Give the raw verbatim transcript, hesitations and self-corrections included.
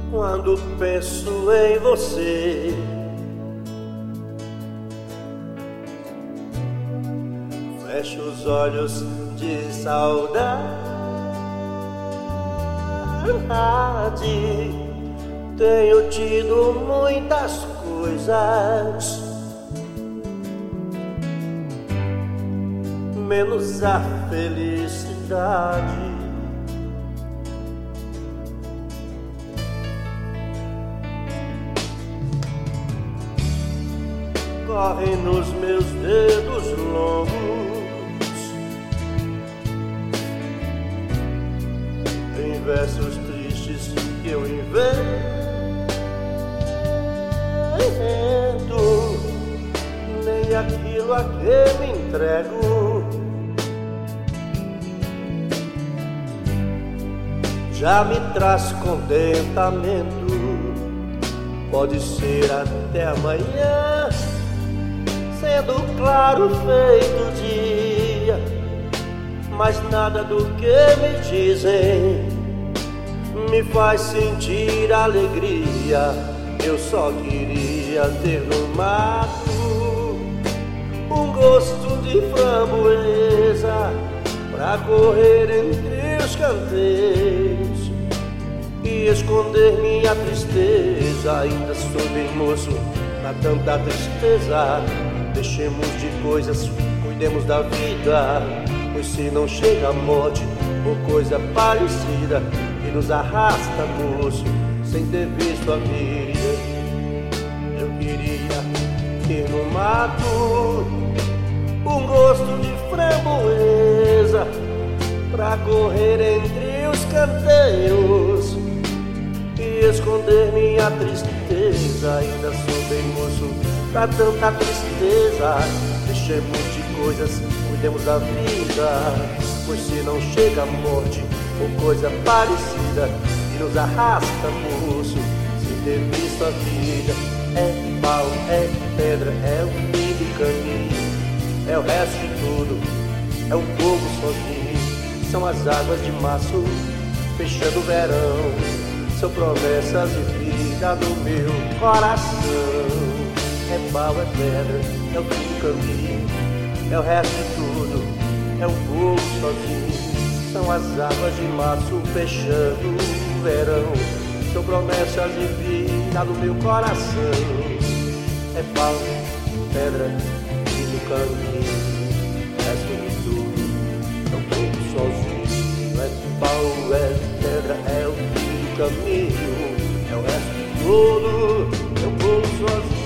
quando penso em você. Fecho os olhos de saudade. Tenho tido muitas coisas, menos a felicidade. Correm nos meus dedos longos em versos tristes que eu invento. Nem aquilo a que me entrego já me traz contentamento. Pode ser até amanhã, sendo claro feito dia, mas nada do que me dizem me faz sentir alegria. Eu só queria ter no mato um gosto de framboesa pra correr entre os canteiros e esconder minha tristeza. Ainda sou bem moço pra tanta tristeza. Deixemos de coisas, cuidemos da vida, pois se não chega a morte ou coisa parecida que nos arrasta, moço, sem ter visto a vida. Eu queria ter no mato um gosto de framboesa pra correr entre os canteiros e esconder minha tristeza. Ainda sou bem moço pra tanta tristeza. Deixemos de coisas, cuidemos da vida, pois se não chega a morte ou coisa parecida que nos arrasta, moço, sem ter visto a vida. É pau, é pedra, é o fim do caminho, é o resto de tudo, é o povo sozinho. São as águas de março fechando o verão, são promessas de vida no meu coração. É pau, é pedra, é o fim do caminho, é o resto de tudo, é o povo sozinho. São as águas de março fechando o verão, são promessas de vida no meu coração. É pau, pedra, fim do caminho, resto de tudo, é o povo sozinho. É pau, é pedra, é o fim do caminho, é o resto de tudo, é o povo sozinho.